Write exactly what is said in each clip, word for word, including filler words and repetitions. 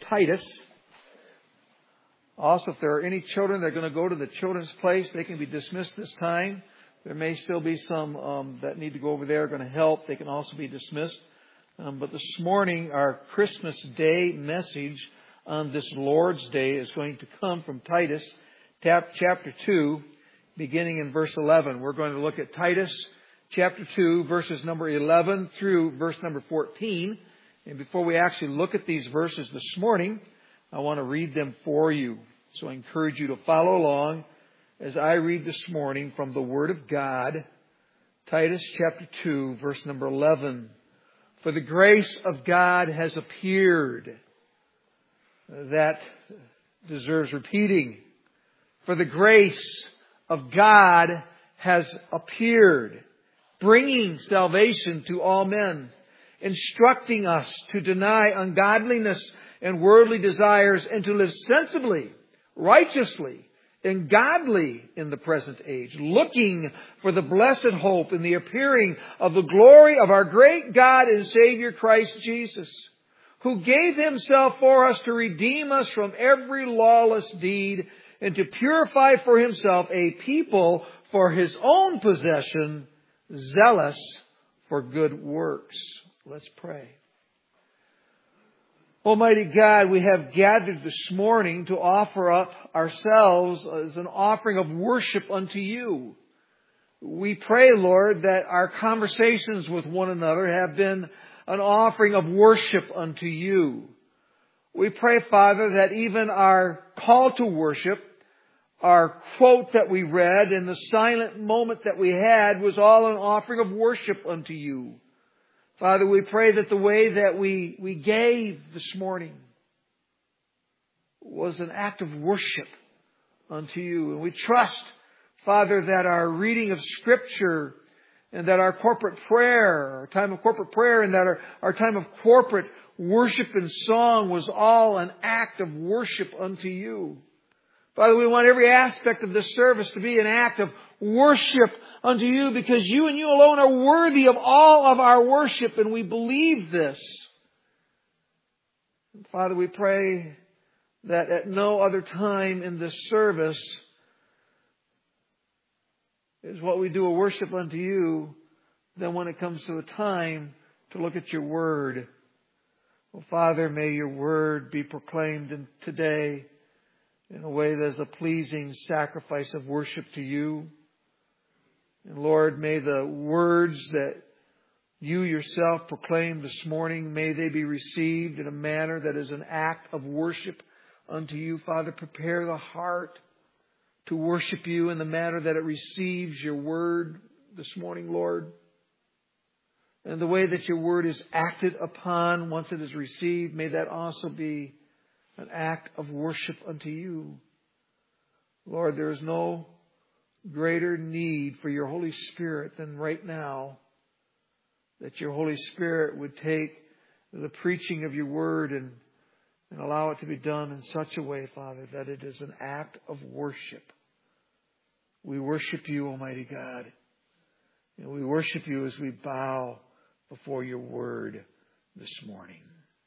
Titus. Also, if there are any children that are going to go to the children's place, they can be dismissed this time. There may still be some um, that need to go over there, are going to help. They can also be dismissed. Um, but this morning, our Christmas Day message on this Lord's Day is going to come from Titus, chapter two, beginning in verse eleven. We're going to look at Titus chapter two, verses number eleven through verse number fourteen. And before we actually look at these verses this morning, I want to read them for you. So I encourage you to follow along as I read this morning from the Word of God. Titus chapter two, verse number eleven. For the grace of God has appeared. That deserves repeating. For the grace of God has appeared, bringing salvation to all men, instructing us to deny ungodliness and worldly desires and to live sensibly, righteously, and godly in the present age, looking for the blessed hope in the appearing of the glory of our great God and Savior Christ Jesus, who gave Himself for us to redeem us from every lawless deed and to purify for Himself a people for His own possession, zealous for good works. Let's pray. Almighty God, we have gathered this morning to offer up ourselves as an offering of worship unto You. We pray, Lord, that our conversations with one another have been an offering of worship unto You. We pray, Father, that even our call to worship, our quote that we read, and the silent moment that we had was all an offering of worship unto You. Father, we pray that the way that we, we gave this morning was an act of worship unto You. And we trust, Father, that our reading of Scripture and that our corporate prayer, our time of corporate prayer, and that our, our time of corporate worship and song was all an act of worship unto You. Father, we want every aspect of this service to be an act of worship unto You, because You and You alone are worthy of all of our worship, and we believe this. And Father, we pray that at no other time in this service is what we do a worship unto You than when it comes to a time to look at Your Word. Well, Father, may Your Word be proclaimed today in a way that is a pleasing sacrifice of worship to You. And Lord, may the words that You Yourself proclaimed this morning, may they be received in a manner that is an act of worship unto You. Father, prepare the heart to worship You in the manner that it receives Your Word this morning, Lord. And the way that Your Word is acted upon once it is received, may that also be an act of worship unto You. Lord, there is no greater need for Your Holy Spirit than right now, that Your Holy Spirit would take the preaching of Your Word and, and allow it to be done in such a way, Father, that it is an act of worship. We worship You, Almighty God, and we worship You as we bow before Your Word this morning.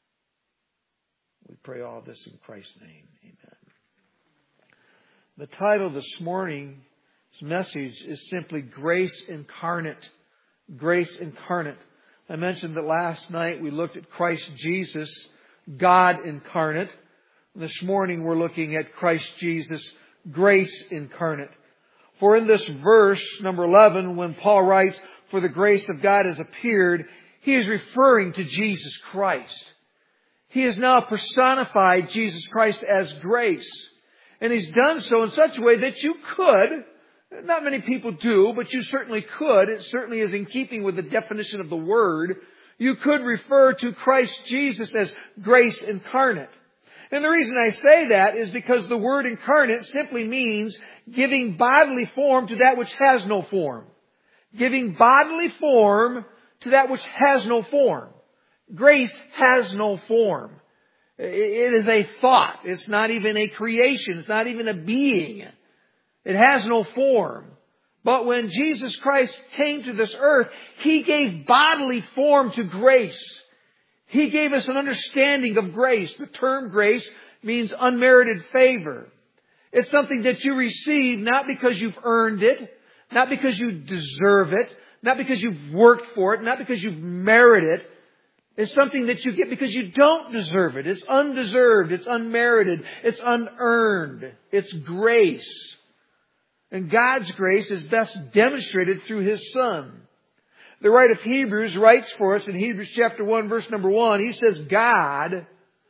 We pray all this in Christ's name. Amen. The title this morning's message is simply Grace Incarnate. Grace Incarnate. I mentioned that last night we looked at Christ Jesus, God incarnate. This morning we're looking at Christ Jesus, Grace Incarnate. For in this verse, number eleven, when Paul writes, for the grace of God has appeared, he is referring to Jesus Christ. He has now personified Jesus Christ as grace. And He's done so in such a way that you could, not many people do, but you certainly could, it certainly is in keeping with the definition of the word, you could refer to Christ Jesus as grace incarnate. And the reason I say that is because the word incarnate simply means giving bodily form to that which has no form. Giving bodily form to that which has no form. Grace has no form. It is a thought. It's not even a creation. It's not even a being. It has no form. But when Jesus Christ came to this earth, He gave bodily form to grace. He gave us an understanding of grace. The term grace means unmerited favor. It's something that you receive not because you've earned it, not because you deserve it, not because you've worked for it, not because you've merited it. It's something that you get because you don't deserve it. It's undeserved. It's unmerited. It's unearned. It's grace. And God's grace is best demonstrated through His Son. The writer of Hebrews writes for us in Hebrews chapter one, verse number one. He says, God,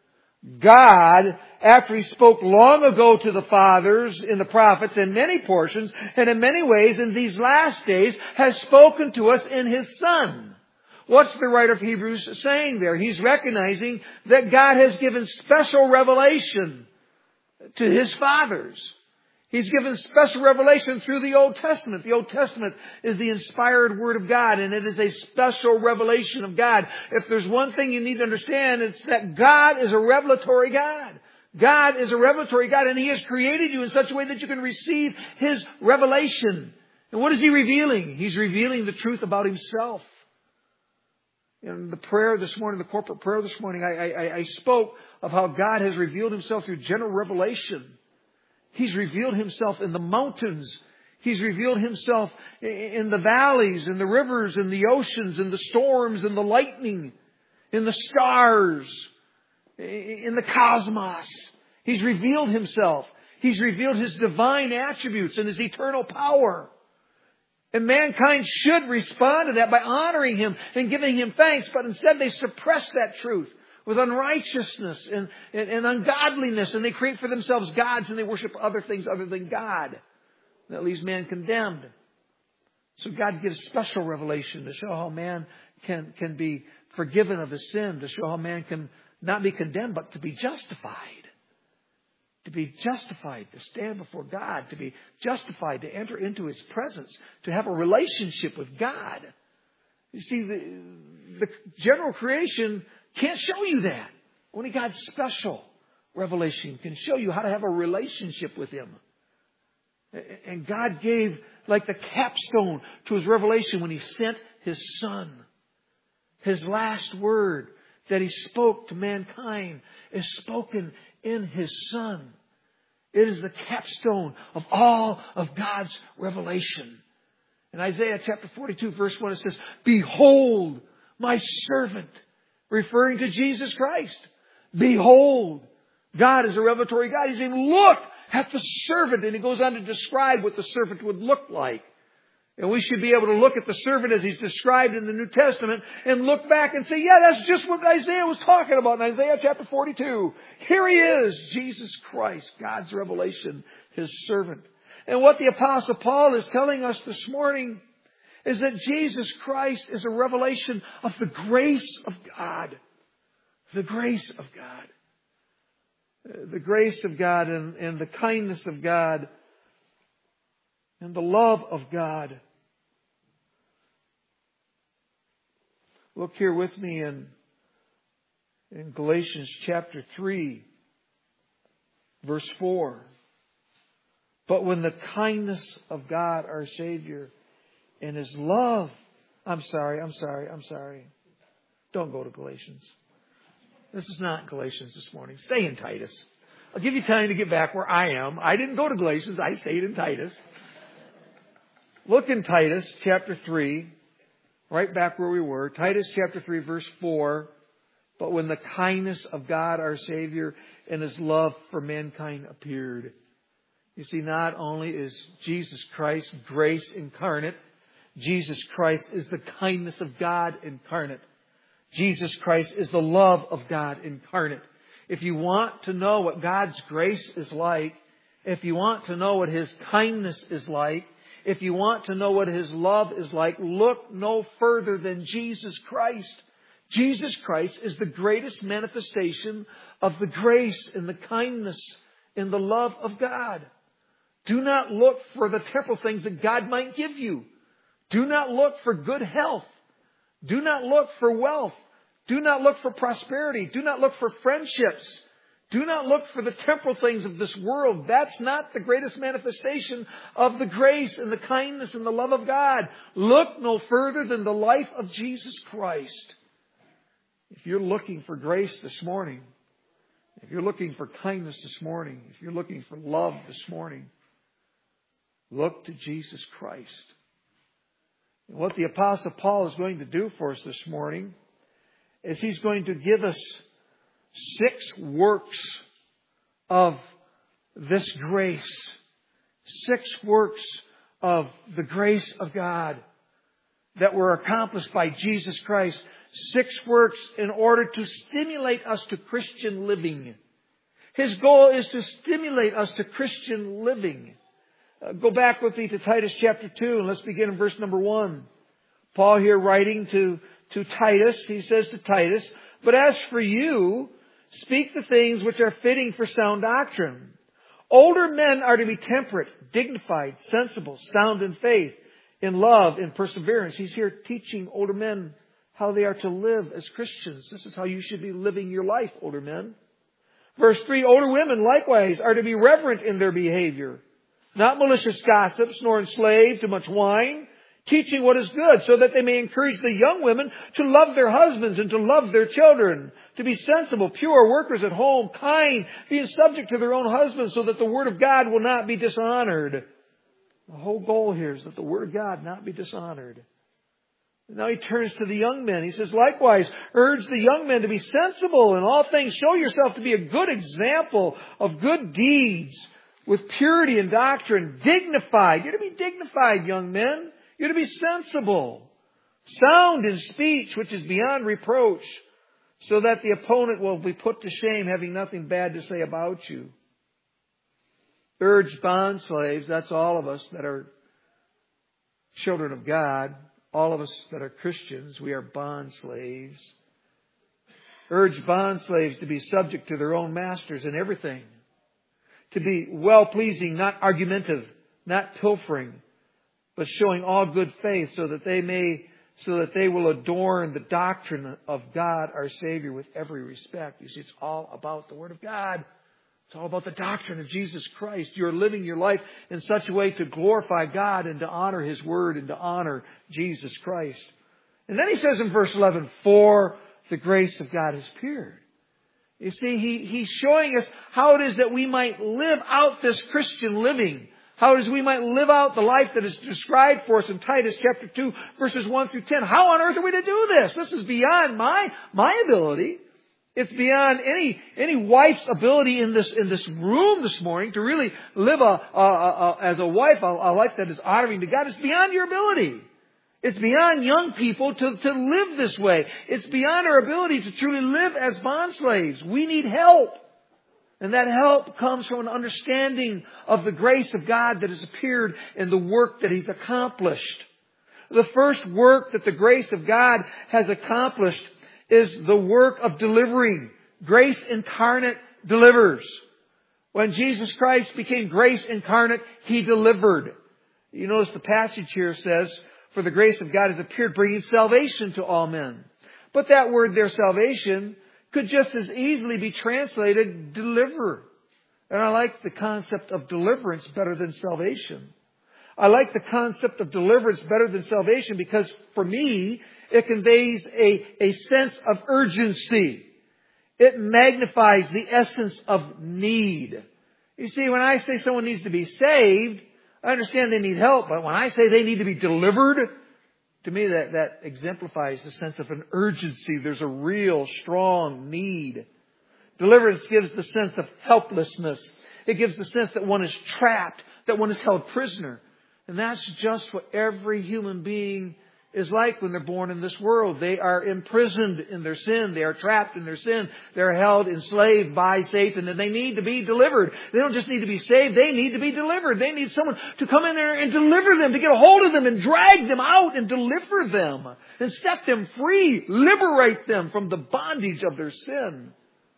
God, after He spoke long ago to the fathers in the prophets in many portions and in many ways in these last days, has spoken to us in His Son. What's the writer of Hebrews saying there? He's recognizing that God has given special revelation to His fathers. He's given special revelation through the Old Testament. The Old Testament is the inspired Word of God, and it is a special revelation of God. If there's one thing you need to understand, it's that God is a revelatory God. God is a revelatory God, and He has created you in such a way that you can receive His revelation. And what is He revealing? He's revealing the truth about Himself. In the prayer this morning, the corporate prayer this morning, I, I, I spoke of how God has revealed Himself through general revelation. He's revealed Himself in the mountains. He's revealed Himself in the valleys, in the rivers, in the oceans, in the storms, in the lightning, in the stars, in the cosmos. He's revealed Himself. He's revealed His divine attributes and His eternal power. And mankind should respond to that by honoring Him and giving Him thanks. But instead they suppress that truth with unrighteousness and, and, and ungodliness. And they create for themselves gods and they worship other things other than God. That leaves man condemned. So God gives special revelation to show how man can, can be forgiven of his sin. To show how man can not be condemned but to be justified. To be justified, to stand before God, to be justified, to enter into His presence, to have a relationship with God. You see, the, the general creation can't show you that. Only God's special revelation can show you how to have a relationship with Him. And God gave like the capstone to His revelation when He sent His Son. His last word that He spoke to mankind is spoken in His Son. It is the capstone of all of God's revelation. In Isaiah chapter forty-two, verse one, it says, Behold, my servant, referring to Jesus Christ. Behold, God is a revelatory God. He's saying, look at the servant. And He goes on to describe what the servant would look like. And we should be able to look at the servant as he's described in the New Testament and look back and say, yeah, that's just what Isaiah was talking about in Isaiah chapter forty-two. Here He is, Jesus Christ, God's revelation, His servant. And what the Apostle Paul is telling us this morning is that Jesus Christ is a revelation of the grace of God. The grace of God. The grace of God and, and the kindness of God. And the love of God. Look here with me in, in Galatians chapter three, verse four. But when the kindness of God, our Savior, and His love... I'm sorry, I'm sorry, I'm sorry. Don't go to Galatians. This is not Galatians this morning. Stay in Titus. I'll give you time to get back where I am. I didn't go to Galatians. I stayed in Titus. Look in Titus chapter three, right back where we were. Titus chapter three, verse four. But when the kindness of God our Savior and His love for mankind appeared. You see, not only is Jesus Christ grace incarnate, Jesus Christ is the kindness of God incarnate. Jesus Christ is the love of God incarnate. If you want to know what God's grace is like, if you want to know what His kindness is like, if you want to know what His love is like, look no further than Jesus Christ. Jesus Christ is the greatest manifestation of the grace and the kindness and the love of God. Do not look for the temporal things that God might give you. Do not look for good health. Do not look for wealth. Do not look for prosperity. Do not look for friendships. Do not look for the temporal things of this world. That's not the greatest manifestation of the grace and the kindness and the love of God. Look no further than the life of Jesus Christ. If you're looking for grace this morning, if you're looking for kindness this morning, if you're looking for love this morning, look to Jesus Christ. And what the Apostle Paul is going to do for us this morning is he's going to give us six works of this grace. Six works of the grace of God that were accomplished by Jesus Christ. Six works in order to stimulate us to Christian living. His goal is to stimulate us to Christian living. Uh, go back with me to Titus chapter two, and let's begin in verse number one. Paul here writing to, to Titus, he says to Titus, "But as for you, speak the things which are fitting for sound doctrine. Older men are to be temperate, dignified, sensible, sound in faith, in love, in perseverance." He's here teaching older men how they are to live as Christians. This is how you should be living your life, older men. Verse three, "Older women likewise are to be reverent in their behavior, not malicious gossips, nor enslaved to much wine, teaching what is good, so that they may encourage the young women to love their husbands and to love their children, to be sensible, pure, workers at home, kind, being subject to their own husbands, so that the word of God will not be dishonored." The whole goal here is that the word of God not be dishonored. Now he turns to the young men. He says, "Likewise, urge the young men to be sensible in all things. Show yourself to be a good example of good deeds with purity and doctrine, dignified." You're to be dignified, young men. You're to be sensible, sound in speech, which is beyond reproach, so that the opponent will be put to shame, having nothing bad to say about you. Urge bondslaves, that's all of us that are children of God. All of us that are Christians, we are bond slaves. Urge bond slaves to be subject to their own masters in everything. To be well-pleasing, not argumentative, not pilfering, but showing all good faith, so that they may, so that they will adorn the doctrine of God our Savior with every respect. You see, it's all about the Word of God. It's all about the doctrine of Jesus Christ. You're living your life in such a way to glorify God and to honor His Word and to honor Jesus Christ. And then he says in verse eleven, "For the grace of God has appeared." You see, he, he's showing us how it is that we might live out this Christian living. How it is we might live out the life that is described for us in Titus chapter two, verses one through ten. How on earth are we to do this? This is beyond my, my ability. It's beyond any any wife's ability in this in this room this morning to really live a, a, a as a wife a, a life that is honoring to God. It's beyond your ability. It's beyond young people to, to live this way. It's beyond our ability to truly live as bondslaves. We need help. And that help comes from an understanding of the grace of God that has appeared in the work that He's accomplished. The first work that the grace of God has accomplished is the work of delivering. Grace incarnate delivers. When Jesus Christ became grace incarnate, He delivered. You notice the passage here says, "For the grace of God has appeared, bringing salvation to all men." But that word there, salvation, could just as easily be translated deliver. And I like the concept of deliverance better than salvation. I like the concept of deliverance better than salvation because for me, it conveys a, a sense of urgency. It magnifies the essence of need. You see, when I say someone needs to be saved, I understand they need help. But when I say they need to be delivered, to me that, that exemplifies the sense of an urgency. There's a real strong need. Deliverance gives the sense of helplessness. It gives the sense that one is trapped, that one is held prisoner. And that's just what every human being is like when they're born in this world. They are imprisoned in their sin. They are trapped in their sin. They're held enslaved by Satan, and they need to be delivered. They don't just need to be saved. They need to be delivered. They need someone to come in there and deliver them, to get a hold of them and drag them out and deliver them and set them free, liberate them from the bondage of their sin.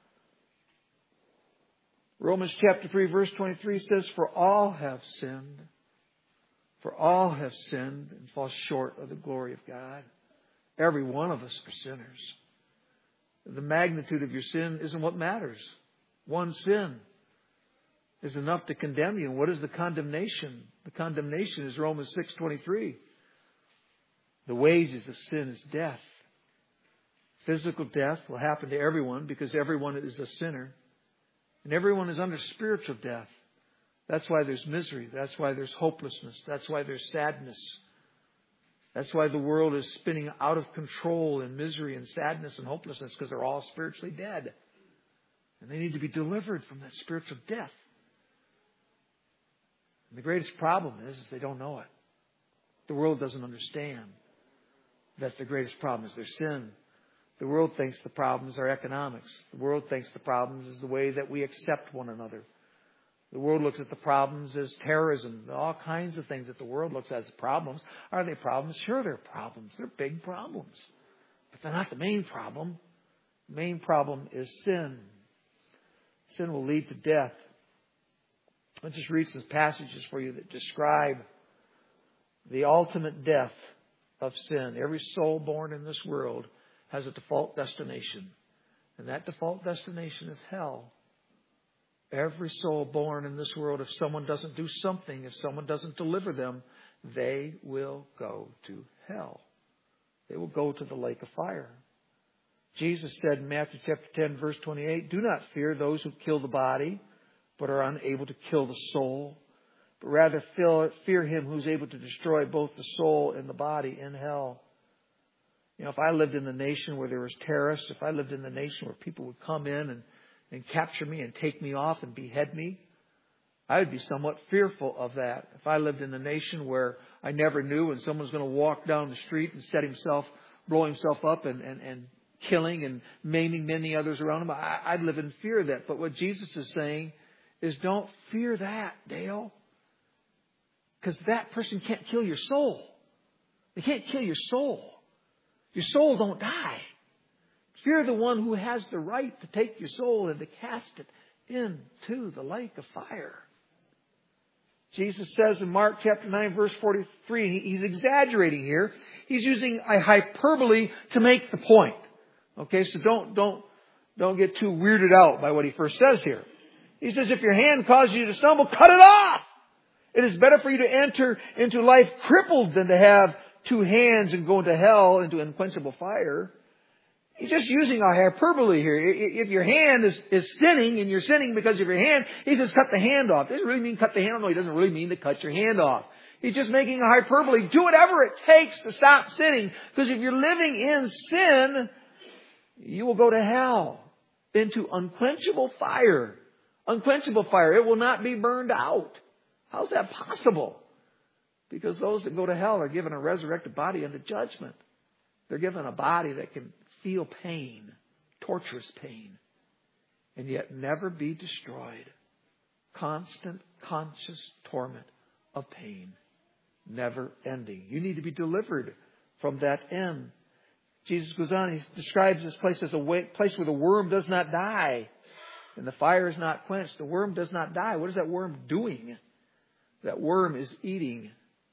Romans chapter three verse twenty-three says, "For all have sinned. For all have sinned and fall short of the glory of God." Every one of us are sinners. The magnitude of your sin isn't what matters. One sin is enough to condemn you. And what is the condemnation? The condemnation is Romans six twenty-three. The wages of sin is death. Physical death will happen to everyone because everyone is a sinner. And everyone is under spiritual death. That's why there's misery. That's why there's hopelessness. That's why there's sadness. That's why the world is spinning out of control in misery and sadness and hopelessness, because they're all spiritually dead. And they need to be delivered from that spiritual death. And the greatest problem is, is they don't know it. The world doesn't understand that the greatest problem is their sin. The world thinks the problems are economics. The world thinks the problems is the way that we accept one another. The world looks at the problems as terrorism. All kinds of things that the world looks at as problems. Are they problems? Sure, they're problems. They're big problems. But they're not the main problem. The main problem is sin. Sin will lead to death. I'll just read some passages for you that describe the ultimate death of sin. Every soul born in this world has a default destination. And that default destination is hell. Every soul born in this world, if someone doesn't do something, if someone doesn't deliver them, they will go to hell. They will go to the lake of fire. Jesus said in Matthew chapter ten, verse twenty-eight, "Do not fear those who kill the body, but are unable to kill the soul. But rather fear him who's able to destroy both the soul and the body in hell." You know, if I lived in a nation where there was terrorists, if I lived in a nation where people would come in and and capture me and take me off and behead me, I would be somewhat fearful of that. If I lived in a nation where I never knew and someone's going to walk down the street and set himself, blow himself up and, and, and killing and maiming many others around him, I, I'd live in fear of that. But what Jesus is saying is, don't fear that, Dale. Because that person can't kill your soul. They can't kill your soul. Your soul don't die. Fear the one who has the right to take your soul and to cast it into the lake of fire. Jesus says in Mark chapter nine, verse forty-three, he's exaggerating here. He's using a hyperbole to make the point. Okay, so don't, don't, don't get too weirded out by what he first says here. He says, if your hand causes you to stumble, cut it off. It is better for you to enter into life crippled than to have two hands and go into hell, into unquenchable fire. He's just using a hyperbole here. If your hand is, is sinning and you're sinning because of your hand, he says cut the hand off. Doesn't really mean cut the hand off. No, he doesn't really mean to cut your hand off. He's just making a hyperbole. Do whatever it takes to stop sinning. Because if you're living in sin, you will go to hell, into unquenchable fire. Unquenchable fire. It will not be burned out. How's that possible? Because those that go to hell are given a resurrected body unto judgment. They're given a body that can feel pain, torturous pain, and yet never be destroyed. Constant, conscious torment of pain, never ending. You need to be delivered from that end. Jesus goes on, he describes this place as a place where the worm does not die and the fire is not quenched. The worm does not die. What is that worm doing? That worm is eating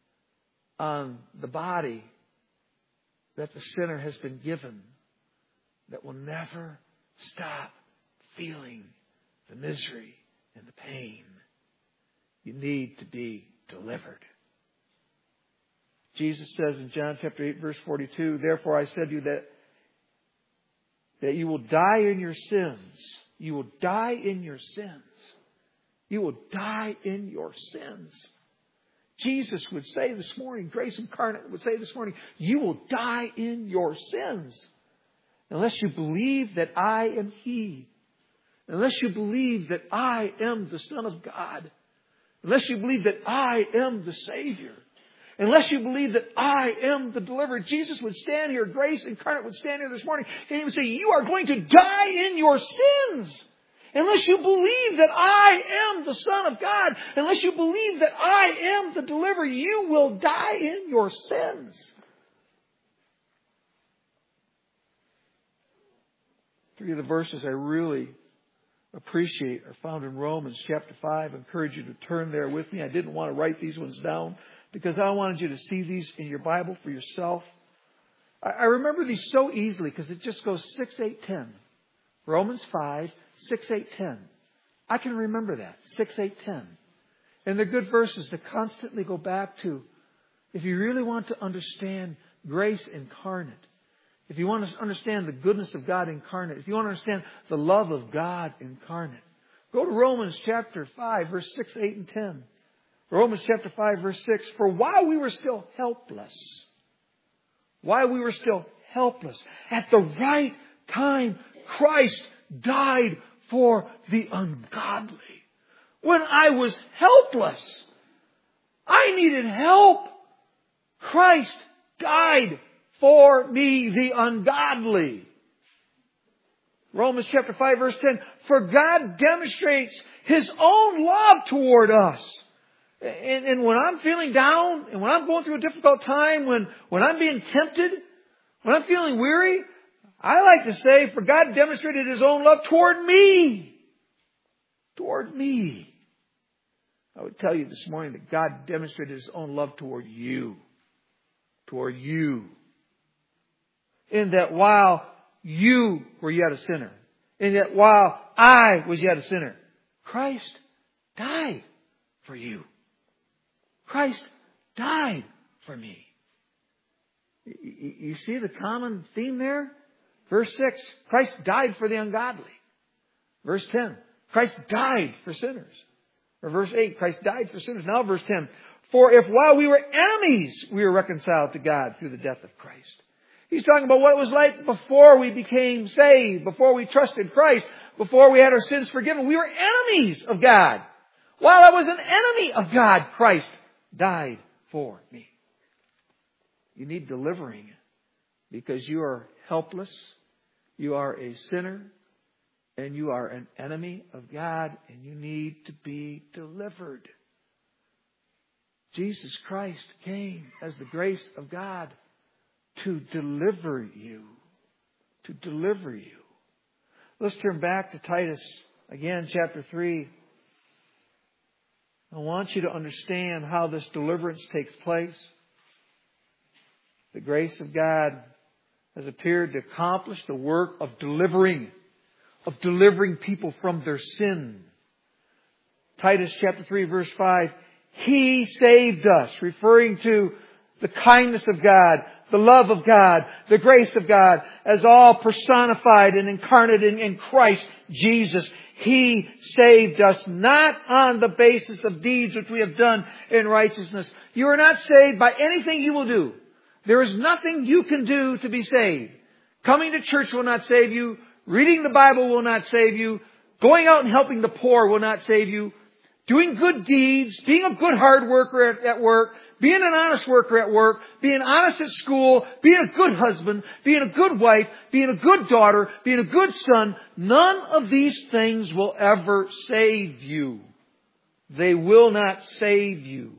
on the body that the sinner has been given, that will never stop feeling the misery and the pain. You need to be delivered. Jesus says in John chapter eight, verse forty-two, therefore I said to you that, that you will die in your sins. You will die in your sins. You will die in your sins. Jesus would say this morning, Grace Incarnate would say this morning, you will die in your sins. Unless you believe that I am He. Unless you believe that I am the Son of God. Unless you believe that I am the Savior. Unless you believe that I am the deliverer. Jesus would stand here, Grace Incarnate would stand here this morning, and He would say, you are going to die in your sins. Unless you believe that I am the Son of God. Unless you believe that I am the deliverer, you will die in your sins. Three of the verses I really appreciate are found in Romans chapter five. I encourage you to turn there with me. I didn't want to write these ones down because I wanted you to see these in your Bible for yourself. I remember these so easily because it just goes six, eight, ten. Romans five, six, eight, ten. I can remember that. six, eight, ten. And they're good verses to constantly go back to. If you really want to understand grace incarnate, if you want to understand the goodness of God incarnate, if you want to understand the love of God incarnate, go to Romans chapter five, verse six, eight, and ten. Romans chapter five, verse six. For while we were still helpless, while we were still helpless, at the right time, Christ died for the ungodly. When I was helpless, I needed help. Christ died for me, the ungodly. Romans chapter five, verse ten. For God demonstrates His own love toward us. And, and when I'm feeling down, and when I'm going through a difficult time, when, when I'm being tempted, when I'm feeling weary, I like to say, for God demonstrated His own love toward me. Toward me. I would tell you this morning that God demonstrated His own love toward you. Toward you. In that while you were yet a sinner, in that while I was yet a sinner, Christ died for you. Christ died for me. You see the common theme there? Verse six, Christ died for the ungodly. Verse ten, Christ died for sinners. Or verse eight, Christ died for sinners. Now verse ten, for if while we were enemies, we were reconciled to God through the death of Christ. He's talking about what it was like before we became saved, before we trusted Christ, before we had our sins forgiven. We were enemies of God. While I was an enemy of God, Christ died for me. You need delivering because you are helpless, you are a sinner, and you are an enemy of God, and you need to be delivered. Jesus Christ came as the grace of God to deliver you. To deliver you. Let's turn back to Titus again, chapter three. I want you to understand how this deliverance takes place. The grace of God has appeared to accomplish the work of delivering, of delivering people from their sin. Titus chapter three, verse five. He saved us, referring to the kindness of God, the love of God, the grace of God, as all personified and incarnate in, in Christ Jesus. He saved us not on the basis of deeds which we have done in righteousness. You are not saved by anything you will do. There is nothing you can do to be saved. Coming to church will not save you. Reading the Bible will not save you. Going out and helping the poor will not save you. Doing good deeds, being a good hard worker at, at work, being an honest worker at work, being honest at school, being a good husband, being a good wife, being a good daughter, being a good son, none of these things will ever save you. They will not save you.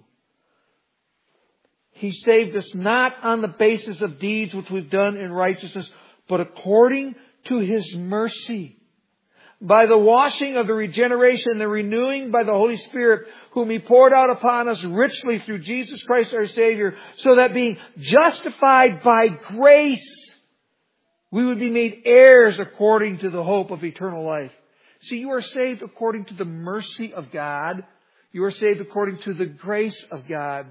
He saved us not on the basis of deeds which we've done in righteousness, but according to His mercy, by the washing of the regeneration and the renewing by the Holy Spirit, whom He poured out upon us richly through Jesus Christ our Savior, so that being justified by grace, we would be made heirs according to the hope of eternal life. See, you are saved according to the mercy of God. You are saved according to the grace of God.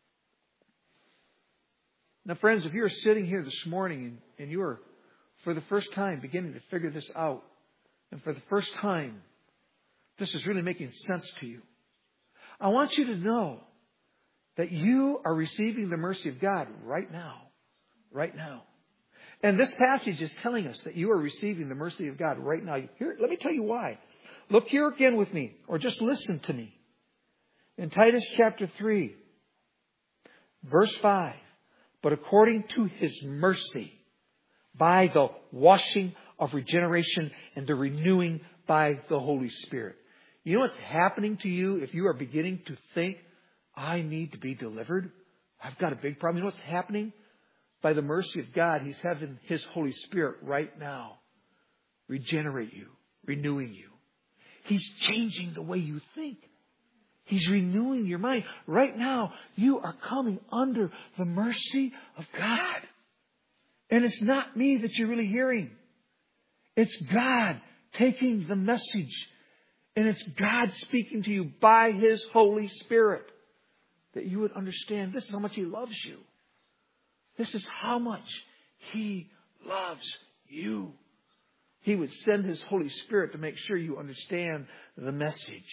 Now, friends, if you're sitting here this morning and, and you are, for the first time, beginning to figure this out, and for the first time, this is really making sense to you, I want you to know that you are receiving the mercy of God right now. Right now. And this passage is telling us that you are receiving the mercy of God right now. Here, let me tell you why. Look here again with me, or just listen to me. In Titus chapter three, verse five, but according to His mercy, by the washing of regeneration and the renewing by the Holy Spirit. You know what's happening to you if you are beginning to think, I need to be delivered? I've got a big problem. You know what's happening? By the mercy of God, He's having His Holy Spirit right now regenerate you, renewing you. He's changing the way you think. He's renewing your mind. Right now, you are coming under the mercy of God. And it's not me that you're really hearing. It's God taking the message. And it's God speaking to you by His Holy Spirit. That you would understand this is how much He loves you. This is how much He loves you. He would send His Holy Spirit to make sure you understand the message.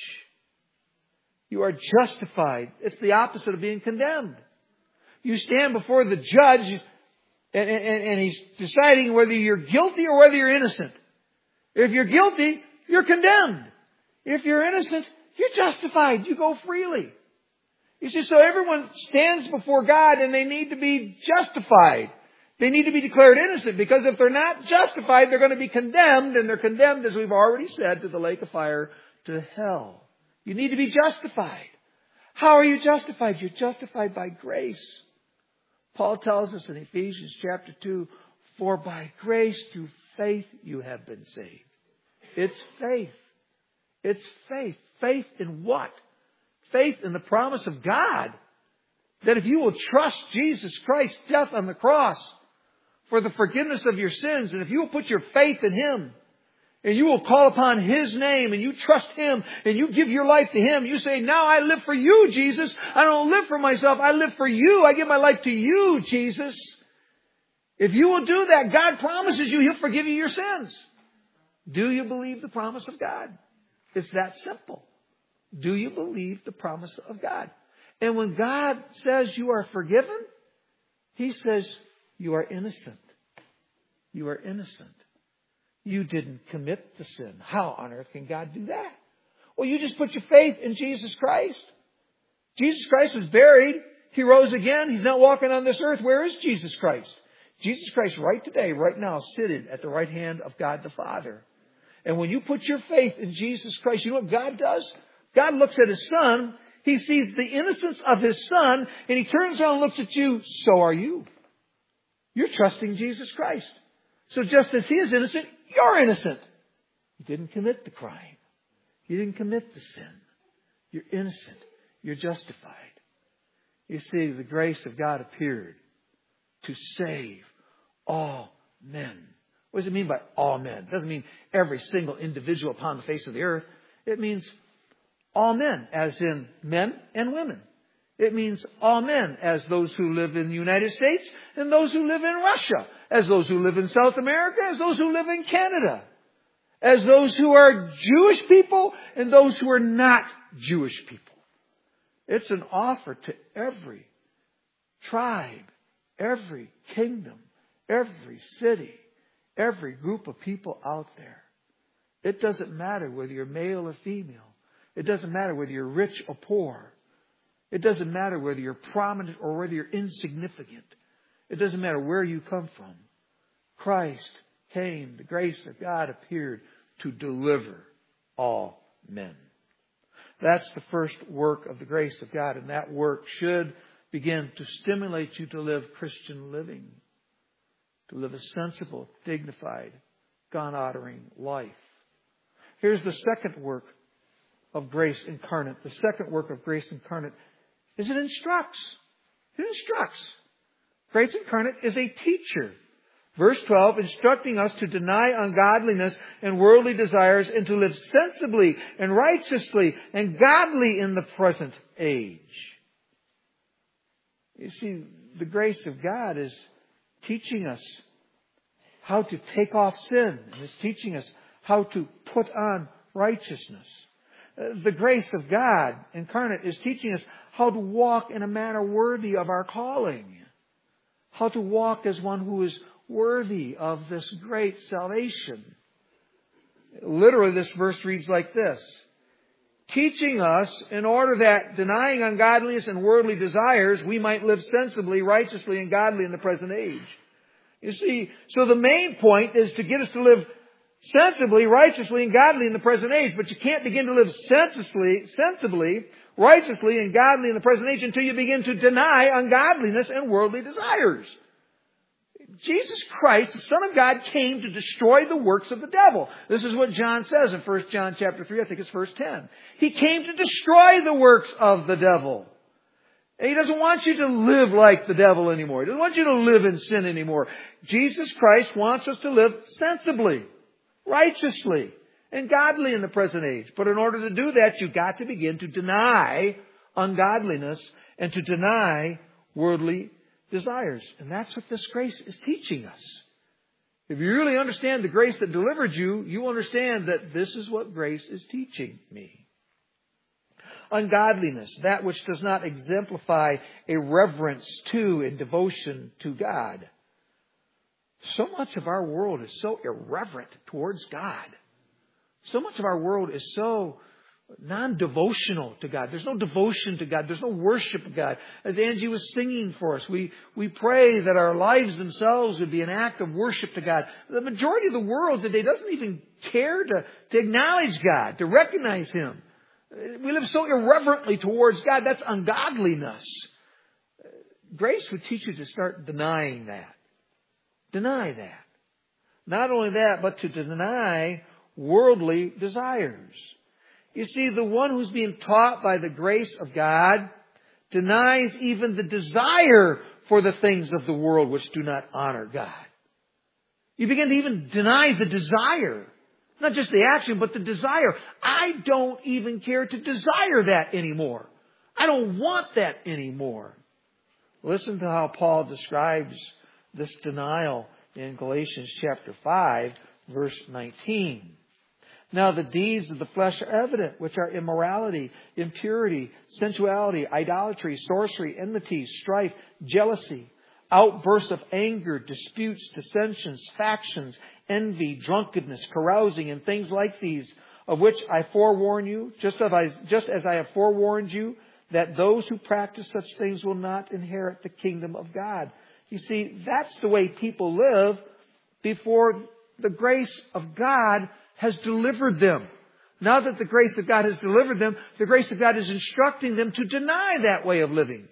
You are justified. It's the opposite of being condemned. You stand before the judge and, and, and he's deciding whether you're guilty or whether you're innocent. If you're guilty, you're condemned. If you're innocent, you're justified. You go freely. You see, so everyone stands before God and they need to be justified. They need to be declared innocent, because if they're not justified, they're going to be condemned, and they're condemned, as we've already said, to the lake of fire, to hell. You need to be justified. How are you justified? You're justified by grace. Paul tells us in Ephesians chapter two, for by grace through faith you have been saved. It's faith. It's faith. Faith in what? Faith in the promise of God. That if you will trust Jesus Christ's death on the cross for the forgiveness of your sins, and if you will put your faith in Him, and you will call upon His name, and you trust Him, and you give your life to Him, you say, now I live for you, Jesus. I don't live for myself. I live for you. I give my life to you, Jesus. If you will do that, God promises you He'll forgive you your sins. Do you believe the promise of God? It's that simple. Do you believe the promise of God? And when God says you are forgiven, He says you are innocent. You are innocent. You didn't commit the sin. How on earth can God do that? Well, you just put your faith in Jesus Christ. Jesus Christ was buried. He rose again. He's not walking on this earth. Where is Jesus Christ? Jesus Christ right today, right now, sitting at the right hand of God the Father. And when you put your faith in Jesus Christ, you know what God does? God looks at His Son. He sees the innocence of His Son, and He turns around and looks at you. So are you. You're trusting Jesus Christ. So just as He is innocent, you're innocent. You didn't commit the crime. You didn't commit the sin. You're innocent. You're justified. You see, the grace of God appeared to save all men. What does it mean by all men? It doesn't mean every single individual upon the face of the earth. It means all men, as in men and women. It means all men, as those who live in the United States and those who live in Russia, as those who live in South America, as those who live in Canada, as those who are Jewish people and those who are not Jewish people. It's an offer to every tribe, every kingdom, every city, every group of people out there. It doesn't matter whether you're male or female. It doesn't matter whether you're rich or poor. It doesn't matter whether you're prominent or whether you're insignificant. It doesn't matter where you come from. Christ came, the grace of God appeared to deliver all men. That's the first work of the grace of God, and that work should begin to stimulate you to live Christian living, to live a sensible, dignified, God-honoring life. Here's the second work of grace incarnate. The second work of grace incarnate is it instructs. It instructs. Grace incarnate is a teacher. Verse twelve, instructing us to deny ungodliness and worldly desires and to live sensibly and righteously and godly in the present age. You see, the grace of God is teaching us how to take off sin, and it's teaching us how to put on righteousness. The grace of God incarnate is teaching us how to walk in a manner worthy of our calling. How to walk as one who is worthy of this great salvation. Literally, this verse reads like this. Teaching us in order that denying ungodliness and worldly desires, we might live sensibly, righteously, and godly in the present age. You see, so the main point is to get us to live sensibly, righteously, and godly in the present age. But you can't begin to live sensibly, sensibly, righteously, and godly in the present age until you begin to deny ungodliness and worldly desires. Jesus Christ, the Son of God, came to destroy the works of the devil. This is what John says in First John chapter three, I think it's verse ten. He came to destroy the works of the devil. And He doesn't want you to live like the devil anymore. He doesn't want you to live in sin anymore. Jesus Christ wants us to live sensibly, righteously, and godly in the present age. But in order to do that, you've got to begin to deny ungodliness and to deny worldly desires. And that's what this grace is teaching us. If you really understand the grace that delivered you, you understand that this is what grace is teaching me. Ungodliness, that which does not exemplify a reverence to and devotion to God. So much of our world is so irreverent towards God. So much of our world is so non-devotional to God. There's no devotion to God. There's no worship of God. As Angie was singing for us, we, we pray that our lives themselves would be an act of worship to God. The majority of the world today doesn't even care to, to acknowledge God, to recognize Him. We live so irreverently towards God. That's ungodliness. Grace would teach you to start denying that. Deny that. Not only that, but to deny worldly desires. You see, the one who's being taught by the grace of God denies even the desire for the things of the world which do not honor God. You begin to even deny the desire. Not just the action, but the desire. I don't even care to desire that anymore. I don't want that anymore. Listen to how Paul describes this denial in Galatians chapter five, verse nineteen. Now the deeds of the flesh are evident, which are immorality, impurity, sensuality, idolatry, sorcery, enmity, strife, jealousy, outbursts of anger, disputes, dissensions, factions, envy, drunkenness, carousing, and things like these, of which I forewarn you, just as I, just as I have forewarned you, that those who practice such things will not inherit the kingdom of God. You see, that's the way people live before the grace of God has delivered them. Now that the grace of God has delivered them, the grace of God is instructing them to deny that way of living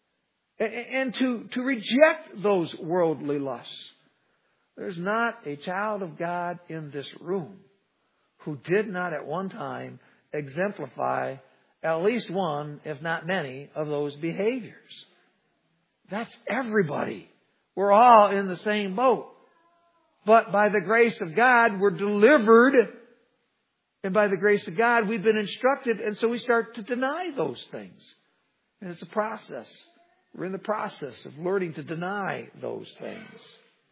and to, to reject those worldly lusts. There's not a child of God in this room who did not at one time exemplify at least one, if not many, of those behaviors. That's everybody. We're all in the same boat. But by the grace of God, we're delivered. And by the grace of God, we've been instructed. And so we start to deny those things. And it's a process. We're in the process of learning to deny those things.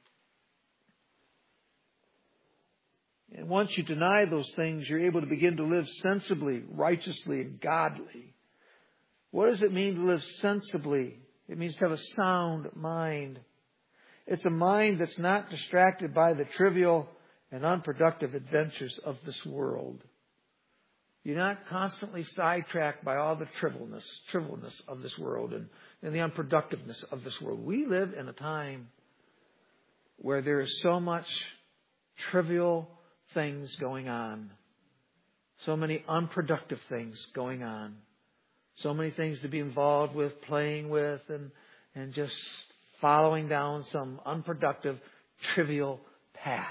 And once you deny those things, you're able to begin to live sensibly, righteously, and godly. What does it mean to live sensibly? It means to have a sound mind. It's a mind that's not distracted by the trivial and unproductive adventures of this world. You're not constantly sidetracked by all the trivialness, trivialness of this world and, and the unproductiveness of this world. We live in a time where there is so much trivial things going on. So many unproductive things going on. So many things to be involved with, playing with, and, and just following down some unproductive, trivial path.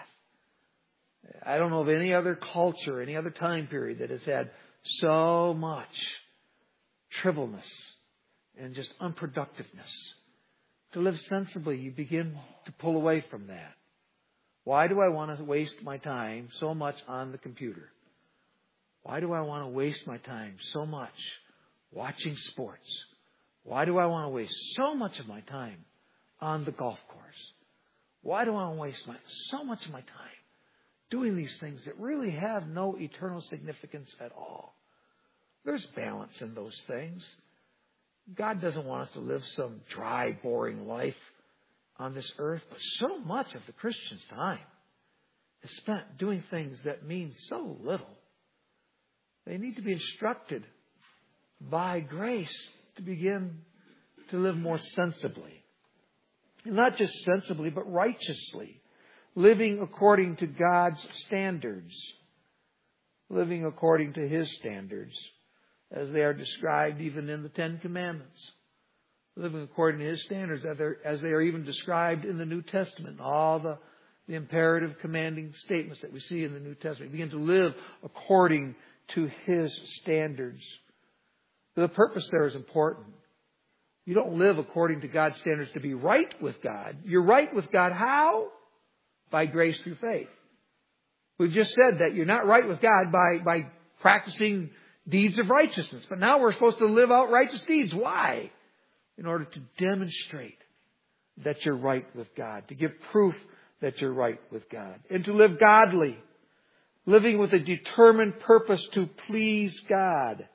I don't know of any other culture, any other time period that has had so much trivialness and just unproductiveness. To live sensibly, you begin to pull away from that. Why do I want to waste my time so much on the computer? Why do I want to waste my time so much watching sports? Why do I want to waste so much of my time on the golf course? Why do I want to waste my, so much of my time doing these things that really have no eternal significance at all? There's balance in those things. God doesn't want us to live some dry, boring life on this earth, but so much of the Christian's time is spent doing things that mean so little. They need to be instructed by grace to begin to live more sensibly. And not just sensibly, but righteously. Living according to God's standards. Living according to His standards, as they are described even in the Ten Commandments. Living according to His standards, as they are even described in the New Testament. All the, the imperative commanding statements that we see in the New Testament. We begin to live according to His standards. The purpose there is important. You don't live according to God's standards to be right with God. You're right with God how? By grace through faith. We've just said that you're not right with God by, by practicing deeds of righteousness. But now we're supposed to live out righteous deeds. Why? In order to demonstrate that you're right with God. To give proof that you're right with God. And to live godly, living with a determined purpose to please God.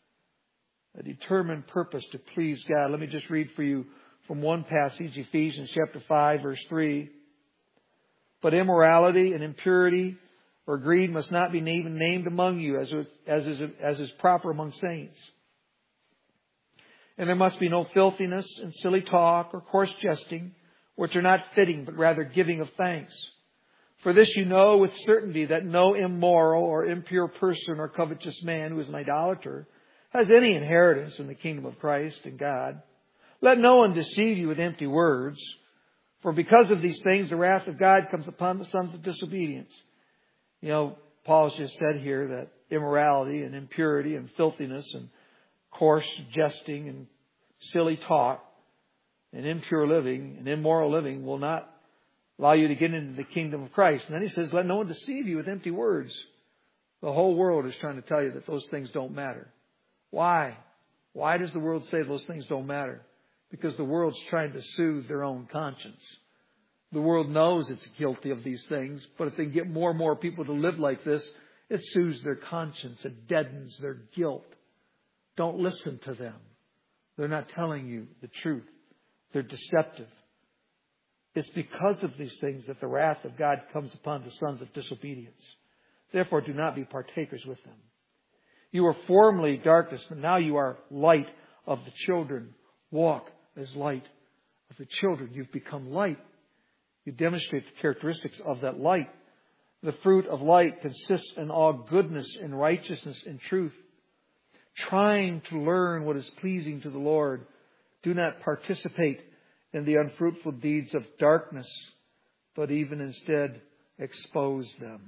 A determined purpose to please God. Let me just read for you from one passage, Ephesians chapter five, verse three. But immorality and impurity or greed must not be even named among you as, as, is, as is proper among saints. And there must be no filthiness and silly talk or coarse jesting, which are not fitting, but rather giving of thanks. For this you know with certainty that no immoral or impure person or covetous man who is an idolater has any inheritance in the kingdom of Christ and God. Let no one deceive you with empty words, for because of these things the wrath of God comes upon the sons of disobedience. You know, Paul's just said here that immorality and impurity and filthiness and coarse jesting and silly talk and impure living and immoral living will not allow you to get into the kingdom of Christ. And then he says, let no one deceive you with empty words. The whole world is trying to tell you that those things don't matter. Why? Why does the world say those things don't matter? Because the world's trying to soothe their own conscience. The world knows it's guilty of these things, but if they get more and more people to live like this, it soothes their conscience. It deadens their guilt. Don't listen to them. They're not telling you the truth. They're deceptive. It's because of these things that the wrath of God comes upon the sons of disobedience. Therefore, do not be partakers with them. You were formerly darkness, but now you are light of the children. Walk as light of the children. You've become light. You demonstrate the characteristics of that light. The fruit of light consists in all goodness and righteousness and truth. Trying to learn what is pleasing to the Lord. Do not participate in the unfruitful deeds of darkness, but even instead expose them.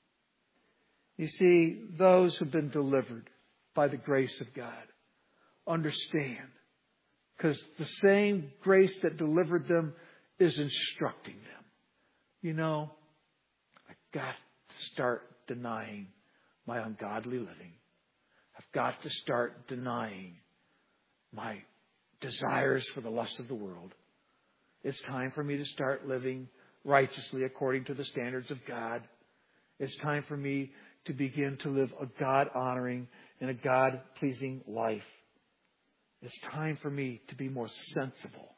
You see, those who've been delivered by the grace of God understand, because the same grace that delivered them is instructing them. You know, I've got to start denying my ungodly living. I've got to start denying my desires for the lust of the world. It's time for me to start living righteously according to the standards of God. It's time for me to begin to live a God-honoring and a God-pleasing life. It's time for me to be more sensible.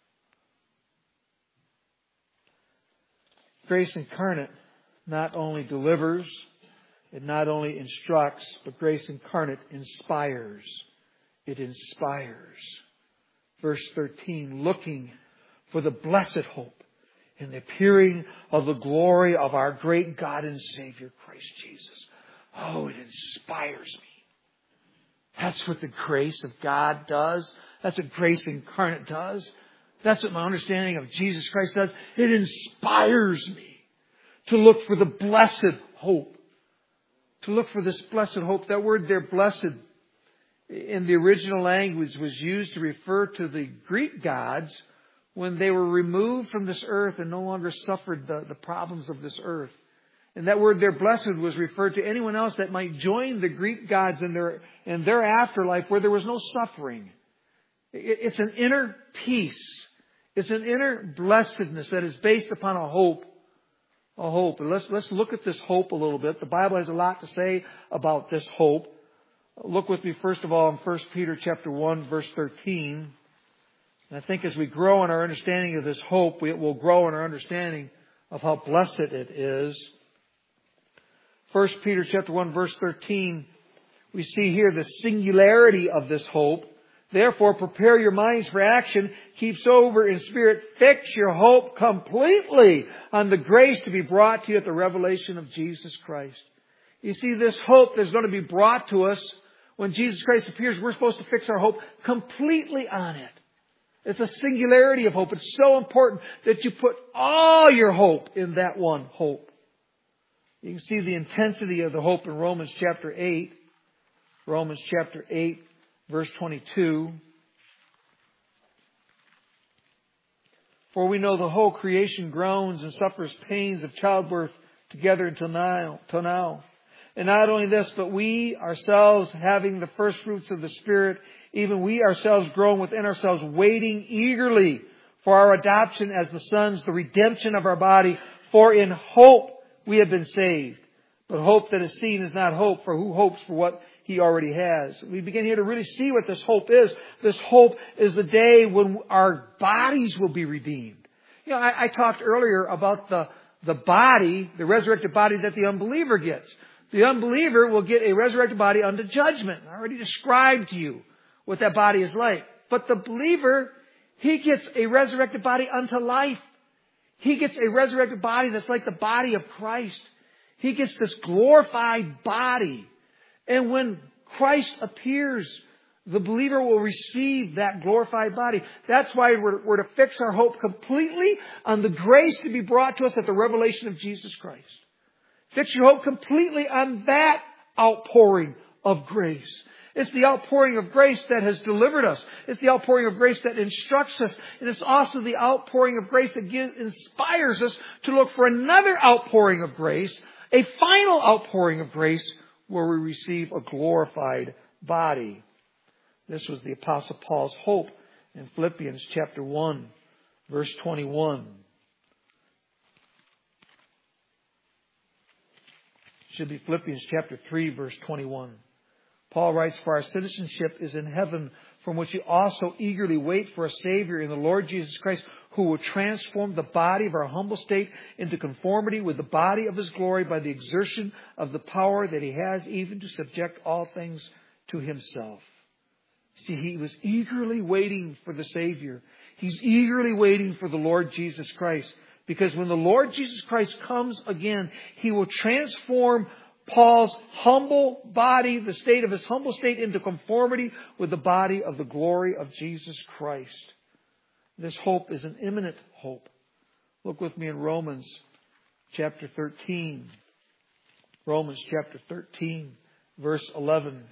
Grace incarnate not only delivers, it not only instructs, but grace incarnate inspires. It inspires. Verse thirteen, looking for the blessed hope in the appearing of the glory of our great God and Savior, Christ Jesus. Oh, it inspires me. That's what the grace of God does. That's what grace incarnate does. That's what my understanding of Jesus Christ does. It inspires me to look for the blessed hope. To look for this blessed hope. That word there, blessed, in the original language was used to refer to the Greek gods when they were removed from this earth and no longer suffered the, the problems of this earth. And that word there, blessed, was referred to anyone else that might join the Greek gods in their, in their afterlife where there was no suffering. It, it's an inner peace. It's an inner blessedness that is based upon a hope. A hope. And let's, let's look at this hope a little bit. The Bible has a lot to say about this hope. Look with me first of all in First Peter chapter one, verse thirteen. And I think as we grow in our understanding of this hope, we will grow in our understanding of how blessed it is. First Peter chapter one, verse thirteen, we see here the singularity of this hope. Therefore, prepare your minds for action. Keep sober in spirit. Fix your hope completely on the grace to be brought to you at the revelation of Jesus Christ. You see, this hope that's going to be brought to us when Jesus Christ appears, we're supposed to fix our hope completely on it. It's a singularity of hope. It's so important that you put all your hope in that one hope. You can see the intensity of the hope in Romans chapter eight. Romans chapter eight, verse twenty-two. For we know the whole creation groans and suffers pains of childbirth together until now. Till now. And not only this, but we ourselves, having the first fruits of the Spirit, even we ourselves groan within ourselves, waiting eagerly for our adoption as the sons, the redemption of our body. For in hope we have been saved. But hope that is seen is not hope, for who hopes for what he already has? We begin here to really see what this hope is. This hope is the day when our bodies will be redeemed. You know, I, I talked earlier about the, the body, the resurrected body that the unbeliever gets. The unbeliever will get a resurrected body unto judgment. I already described to you what that body is like. But the believer, he gets a resurrected body unto life. He gets a resurrected body that's like the body of Christ. He gets this glorified body. And when Christ appears, the believer will receive that glorified body. That's why we're, we're to fix our hope completely on the grace to be brought to us at the revelation of Jesus Christ. Fix your hope completely on that outpouring of grace. It's the outpouring of grace that has delivered us. It's the outpouring of grace that instructs us. And it's also the outpouring of grace that gives, inspires us to look for another outpouring of grace, a final outpouring of grace where we receive a glorified body. This was the Apostle Paul's hope in Philippians chapter one, verse twenty-one. It should be Philippians chapter three, verse twenty-one. Paul writes, "For our citizenship is in heaven, from which you also eagerly wait for a Savior in the Lord Jesus Christ, who will transform the body of our humble state into conformity with the body of His glory by the exertion of the power that He has even to subject all things to Himself." See, he was eagerly waiting for the Savior. He's eagerly waiting for the Lord Jesus Christ. Because when the Lord Jesus Christ comes again, He will transform Paul's humble body, the state of his humble state, into conformity with the body of the glory of Jesus Christ. This hope is an imminent hope. Look with me in Romans chapter thirteen. Romans chapter thirteen, verse eleven.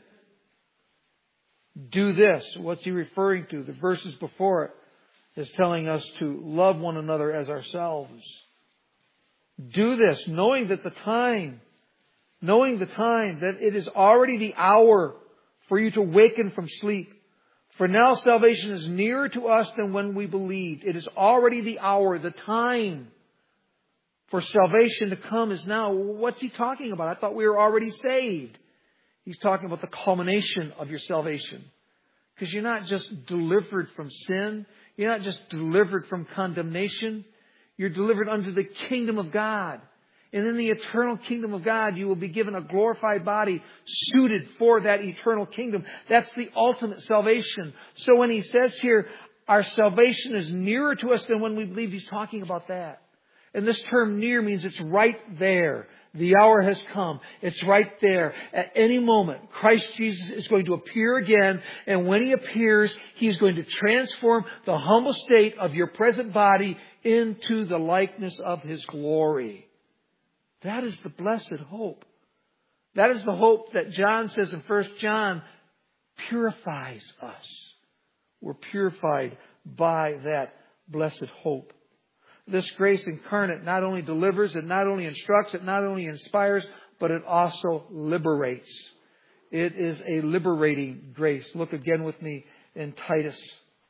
Do this. What's he referring to? The verses before it is telling us to love one another as ourselves. Do this, knowing that the time, knowing the time, that it is already the hour for you to waken from sleep. For now salvation is nearer to us than when we believed. It is already the hour, the time for salvation to come is now. What's he talking about? I thought we were already saved. He's talking about the culmination of your salvation. Because you're not just delivered from sin. You're not just delivered from condemnation. You're delivered unto the kingdom of God. And in the eternal kingdom of God, you will be given a glorified body suited for that eternal kingdom. That's the ultimate salvation. So when he says here, our salvation is nearer to us than when we believe, he's talking about that. And this term near means it's right there. The hour has come. It's right there. At any moment, Christ Jesus is going to appear again. And when He appears, He is going to transform the humble state of your present body into the likeness of His glory. That is the blessed hope. That is the hope that John says in First John purifies us. We're purified by that blessed hope. This grace incarnate not only delivers, it not only instructs, it not only inspires, but it also liberates. It is a liberating grace. Look again with me in Titus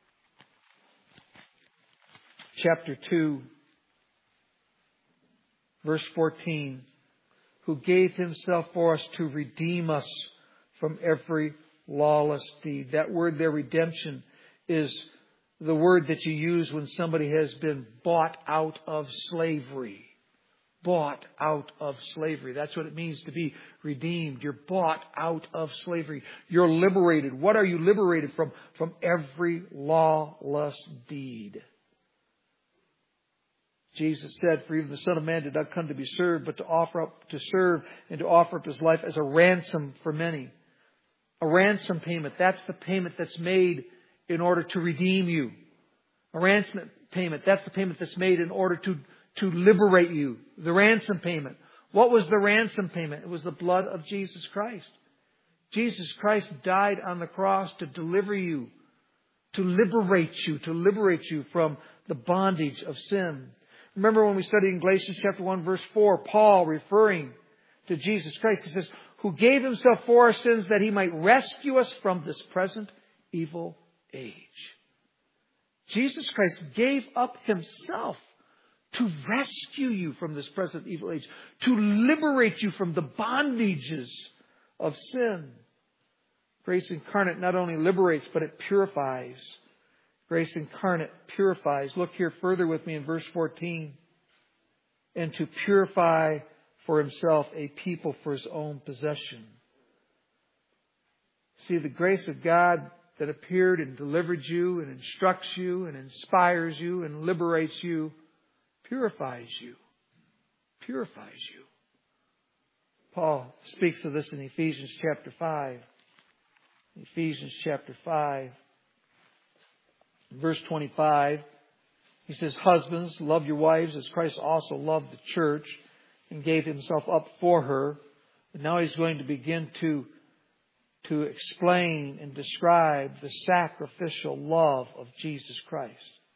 chapter two, verse fourteen. Who gave Himself for us to redeem us from every lawless deed. That word there, redemption, is the word that you use when somebody has been bought out of slavery. Bought out of slavery. That's what it means to be redeemed. You're bought out of slavery. You're liberated. What are you liberated from? From every lawless deed. Jesus said, for even the Son of Man did not come to be served, but to offer up, to serve and to offer up His life as a ransom for many. A ransom payment. That's the payment that's made in order to redeem you. A ransom payment. That's the payment that's made in order to, to liberate you. The ransom payment. What was the ransom payment? It was the blood of Jesus Christ. Jesus Christ died on the cross to deliver you, to liberate you, to liberate you from the bondage of sin. Remember when we studied in Galatians chapter one, verse four, Paul referring to Jesus Christ, he says, who gave Himself for our sins that He might rescue us from this present evil age. Jesus Christ gave up Himself to rescue you from this present evil age, to liberate you from the bondages of sin. Grace incarnate not only liberates, but it purifies. Grace incarnate purifies. Look here further with me in verse fourteen. And to purify for himself a people for his own possession. See, the grace of God that appeared and delivered you and instructs you and inspires you and liberates you purifies you. Purifies you. Paul speaks of this in Ephesians chapter five. Ephesians chapter five. Verse twenty-five. He says, husbands, love your wives as Christ also loved the church and gave himself up for her. And now he's going to begin to, to explain and describe the sacrificial love of Jesus Christ.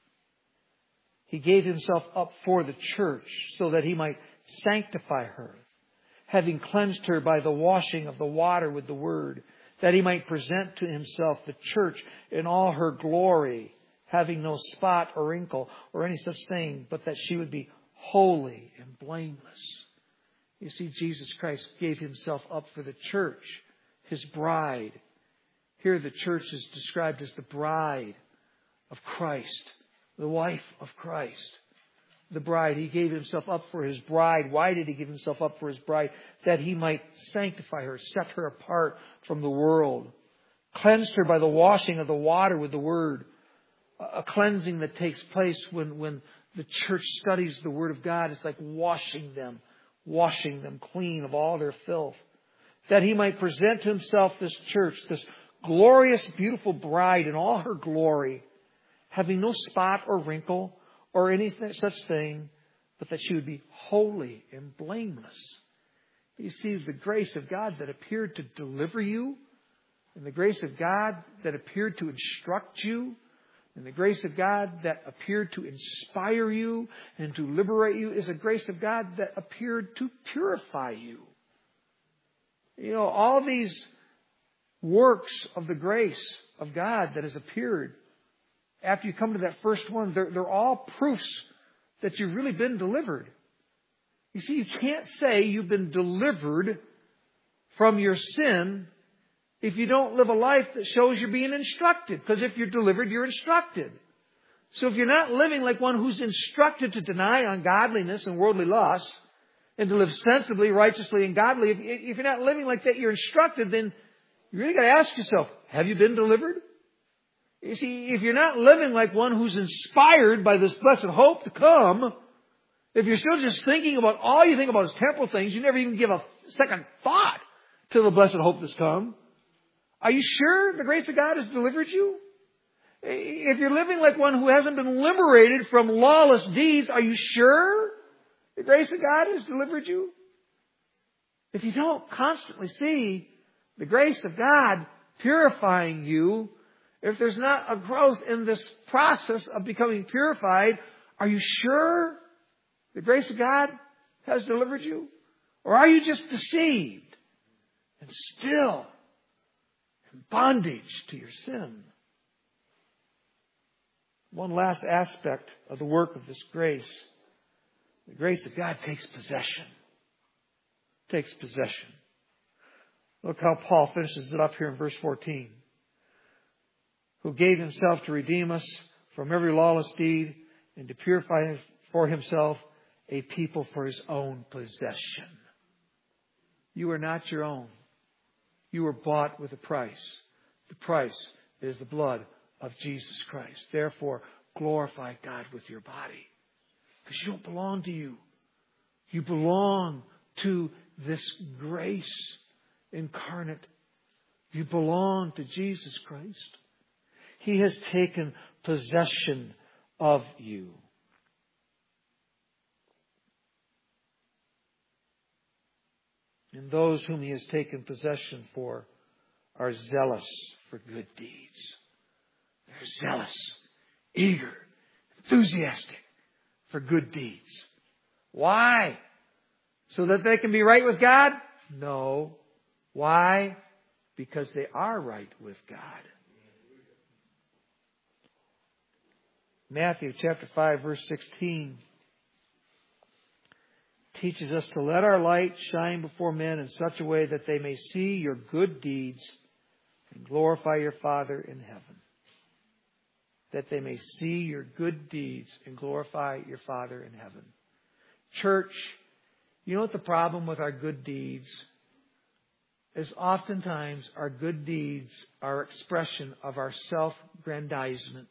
He gave himself up for the church so that he might sanctify her, having cleansed her by the washing of the water with the word, that he might present to himself the church in all her glory, having no spot or wrinkle or any such thing, but that she would be holy and blameless. You see, Jesus Christ gave himself up for the church, his bride. Here the church is described as the bride of Christ, the wife of Christ. The bride. He gave himself up for his bride. Why did he give himself up for his bride? That he might sanctify her, set her apart from the world. Cleansed her by the washing of the water with the word. A cleansing that takes place when, when the church studies the Word of God. It's like washing them, washing them clean of all their filth. That he might present to himself this church, this glorious, beautiful bride in all her glory, having no spot or wrinkle or any such thing, but that she would be holy and blameless. You see, the grace of God that appeared to deliver you, and the grace of God that appeared to instruct you, and the grace of God that appeared to inspire you and to liberate you is a grace of God that appeared to purify you. You know, all these works of the grace of God that has appeared, after you come to that first one, they're, they're all proofs that you've really been delivered. You see, you can't say you've been delivered from your sin if you don't live a life that shows you're being instructed. Because if you're delivered, you're instructed. So if you're not living like one who's instructed to deny ungodliness and worldly lust and to live sensibly, righteously, and godly, if, if you're not living like that, you're instructed, then you really got to ask yourself, have you been delivered? You see, if you're not living like one who's inspired by this blessed hope to come, if you're still just thinking about, all you think about is temporal things, you never even give a second thought to the blessed hope that's come, are you sure the grace of God has delivered you? If you're living like one who hasn't been liberated from lawless deeds, are you sure the grace of God has delivered you? If you don't constantly see the grace of God purifying you, if there's not a growth in this process of becoming purified, are you sure the grace of God has delivered you? Or are you just deceived and still in bondage to your sin? One last aspect of the work of this grace. The grace of God takes possession. Takes possession. Look how Paul finishes it up here in verse fourteen. Who gave himself to redeem us from every lawless deed and to purify for himself a people for his own possession. You are not your own. You were bought with a price. The price is the blood of Jesus Christ. Therefore, glorify God with your body. Because you don't belong to you. You belong to this grace incarnate. You belong to Jesus Christ. He has taken possession of you. And those whom He has taken possession for are zealous for good deeds. They're zealous, eager, enthusiastic for good deeds. Why? So that they can be right with God? No. Why? Because they are right with God. Matthew chapter five, verse sixteen. teaches us to let our light shine before men in such a way that they may see your good deeds and glorify your Father in heaven. That they may see your good deeds and glorify your Father in heaven. Church, you know what the problem with our good deeds is? Oftentimes our good deeds are expression of our self-grandizement.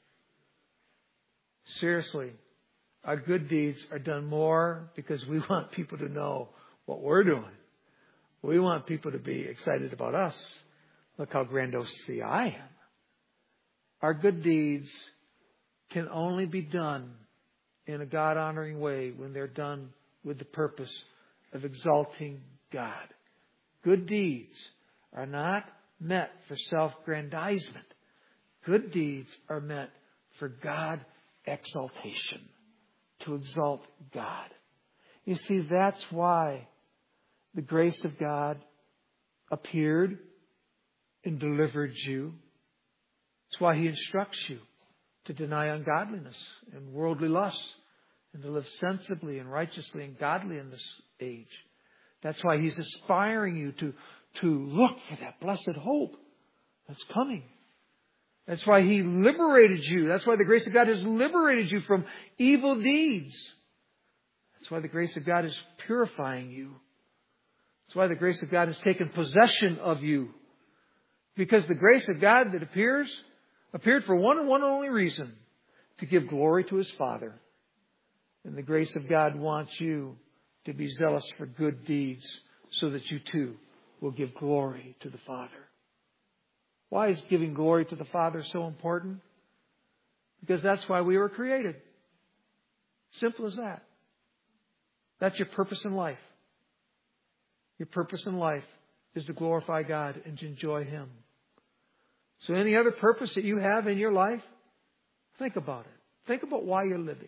Seriously, our good deeds are done more because we want people to know what we're doing. We want people to be excited about us. Look how grandiosely I am. Our good deeds can only be done in a God-honoring way when they're done with the purpose of exalting God. Good deeds are not meant for self-grandizement. Good deeds are meant for God exaltation, to exalt God. You see, that's why the grace of God appeared and delivered you. It's why He instructs you to deny ungodliness and worldly lusts and to live sensibly and righteously and godly in this age. That's why He's aspiring you to, to look for that blessed hope that's coming. That's why He liberated you. That's why the grace of God has liberated you from evil deeds. That's why the grace of God is purifying you. That's why the grace of God has taken possession of you. Because the grace of God that appears, appeared for one and one only reason, to give glory to His Father. And the grace of God wants you to be zealous for good deeds so that you too will give glory to the Father. Why is giving glory to the Father so important? Because that's why we were created. Simple as that. That's your purpose in life. Your purpose in life is to glorify God and to enjoy Him. So any other purpose that you have in your life, think about it. Think about why you're living.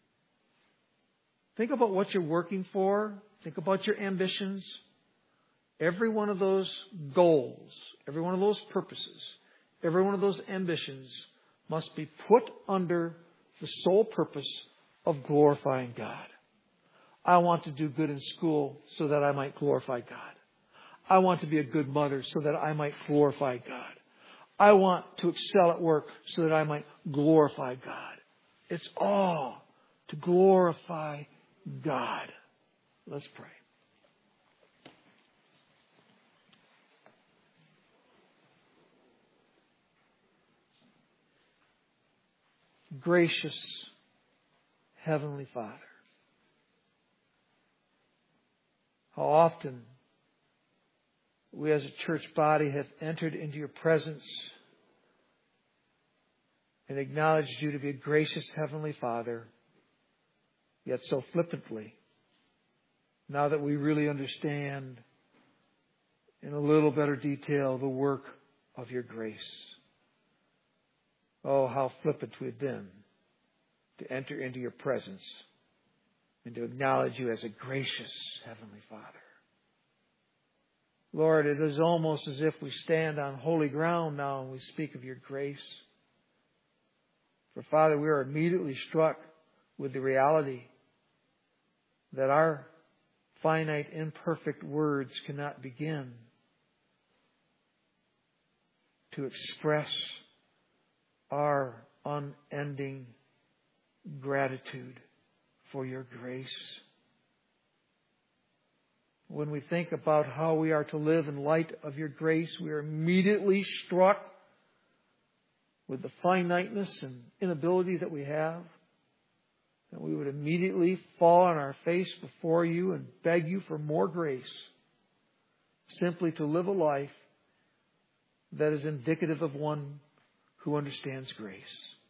Think about what you're working for. Think about your ambitions. Every one of those goals, every one of those purposes, every one of those ambitions must be put under the sole purpose of glorifying God. I want to do good in school so that I might glorify God. I want to be a good mother so that I might glorify God. I want to excel at work so that I might glorify God. It's all to glorify God. Let's pray. Gracious Heavenly Father, how often we as a church body have entered into your presence and acknowledged you to be a gracious Heavenly Father, yet so flippantly, now that we really understand in a little better detail the work of your grace. Oh, how flippant we've been to enter into your presence and to acknowledge you as a gracious Heavenly Father. Lord, it is almost as if we stand on holy ground now and we speak of your grace. For Father, we are immediately struck with the reality that our finite, imperfect words cannot begin to express our unending gratitude for your grace. When we think about how we are to live in light of your grace, we are immediately struck with the finiteness and inability that we have. And we would immediately fall on our face before you and beg you for more grace, simply to live a life that is indicative of one who understands grace.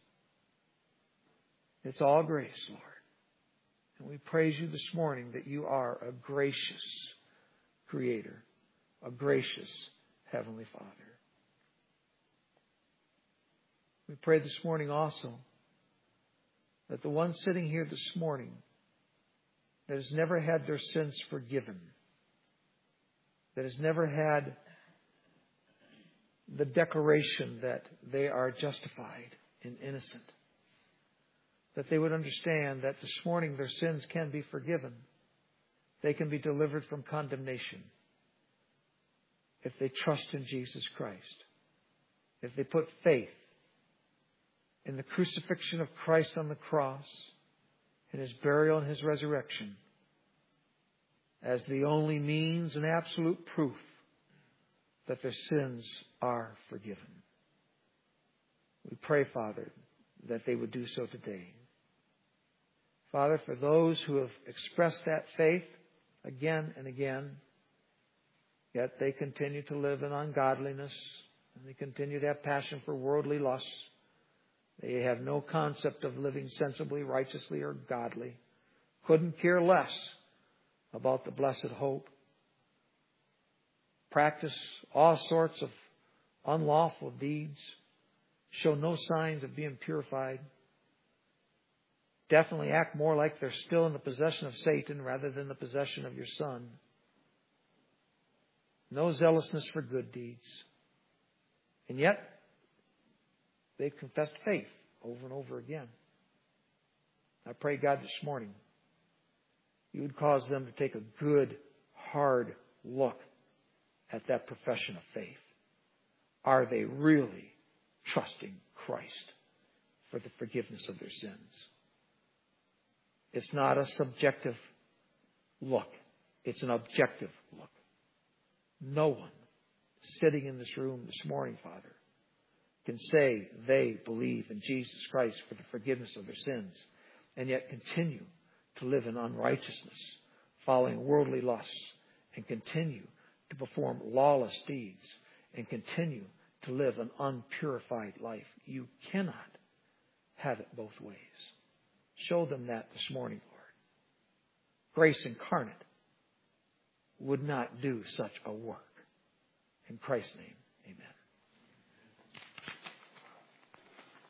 It's all grace, Lord. And we praise you this morning that you are a gracious Creator, a gracious Heavenly Father. We pray this morning also that the one sitting here this morning that has never had their sins forgiven, that has never had the declaration that they are justified and innocent, that they would understand that this morning their sins can be forgiven they can be delivered from condemnation if they trust in Jesus Christ. If they put faith in the crucifixion of Christ on the cross, in His burial and His resurrection, as the only means and absolute proof that their sins are forgiven. We pray, Father, that they would do so today. Father, for those who have expressed that faith again and again, yet they continue to live in ungodliness, and they continue to have passion for worldly lusts. They have no concept of living sensibly, righteously, or godly. Couldn't care less about the blessed hope. Practice all sorts of unlawful deeds. Show no signs of being purified. Definitely act more like they're still in the possession of Satan rather than the possession of your Son. No zealousness for good deeds. And yet, they've confessed faith over and over again. I pray, God, this morning, You would cause them to take a good, hard look at that profession of faith. Are they really trusting Christ for the forgiveness of their sins? It's not a subjective look. It's an objective look. No one sitting in this room this morning, Father, can say they believe in Jesus Christ for the forgiveness of their sins and yet continue to live in unrighteousness, following worldly lusts, and continue to perform lawless deeds, and continue to live an unpurified life. You cannot have it both ways. Show them that this morning, Lord. Grace incarnate would not do such a work. In Christ's name, amen.